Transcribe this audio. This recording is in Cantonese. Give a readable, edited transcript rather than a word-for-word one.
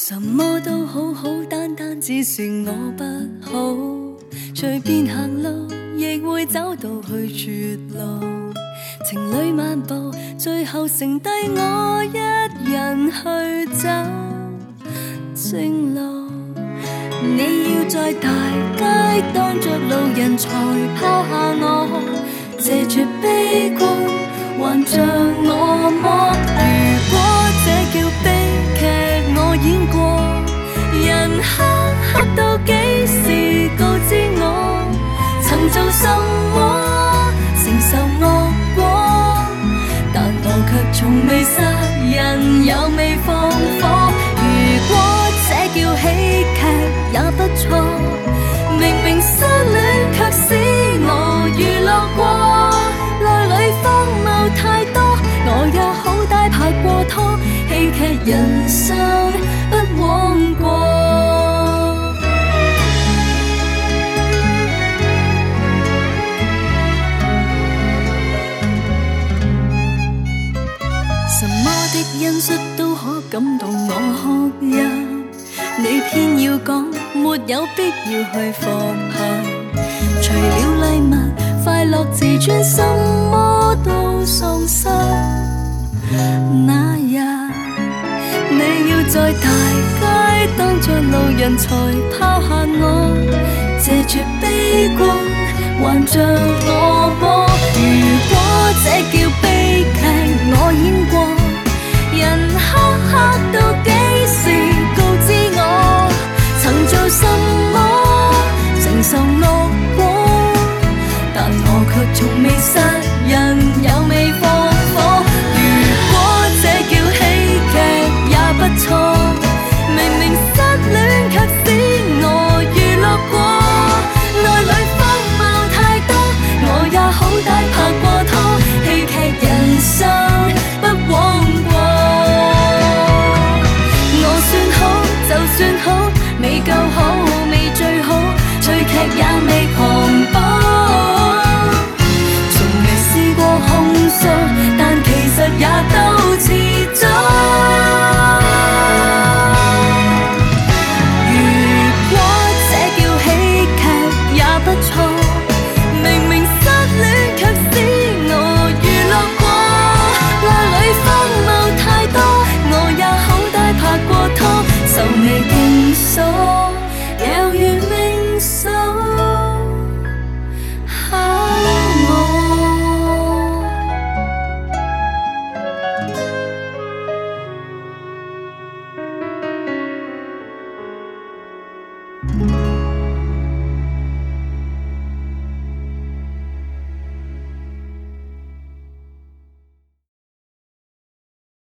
什麼都好好，單單只是我不好。隨便行路，亦會走到去絕路。情侶漫步，最後剩低我一人去走正路。你要在大街當着路人才拋下我，借着悲觀還着我麼？如果這叫悲劇我演過，人黑黑到幾時告知我曾做什麼，承受惡果，但我卻從未殺人又未放火。如果這叫喜劇也不錯，明明失戀卻使我娛樂過，內裏荒謬太多，我也好歹拍過拖，戲劇人生不枉過。什麼的因素都可感動我哭泣，你偏要講沒有必要去放下。除了禮物快樂自尊，什麼都喪失。那日你要在大街當着路人才拋下我，借着悲觀還着我麼？如果這叫悲劇我演過，人黑黑到幾時告知我曾做什麼，承受惡果，但我卻從未殺人又未放火。如果這叫喜劇也不錯，明明失戀卻使我娛樂過，內裏荒謬太多，我也好歹拍過拖，戲劇人生不枉過。我算好就算好，未夠好未最好，趣劇也未狂暴。從未試過控訴，但其實也都遲早。